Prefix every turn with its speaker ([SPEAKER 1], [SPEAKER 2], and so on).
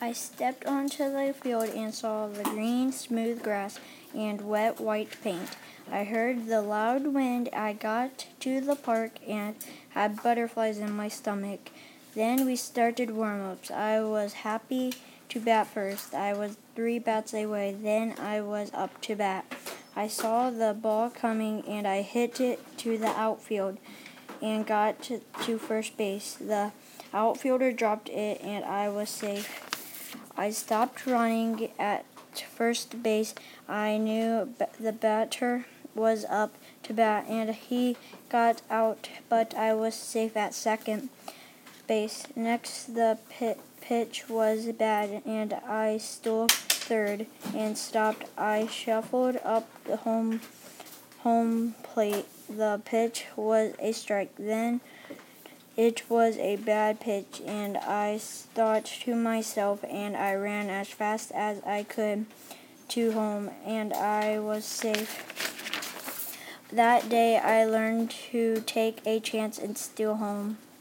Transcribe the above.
[SPEAKER 1] I stepped onto the field and saw the green, smooth grass and wet white paint. I heard the loud wind. I got to the park and had butterflies in my stomach. Then we started warm-ups. I was happy to bat first. I was 3 bats away. Then I was up to bat. I saw the ball coming and I hit it to the outfield and got to first base. The outfielder dropped it and I was safe. I stopped running at first base. I knew the batter was up to bat and he got out, but I was safe at second base. Next, the pitch was bad and I stole third and stopped. I shuffled up the home plate. The pitch was a strike. Then it was a bad pitch, and I thought to myself, and I ran as fast as I could to home, and I was safe. That day I learned to take a chance and steal home.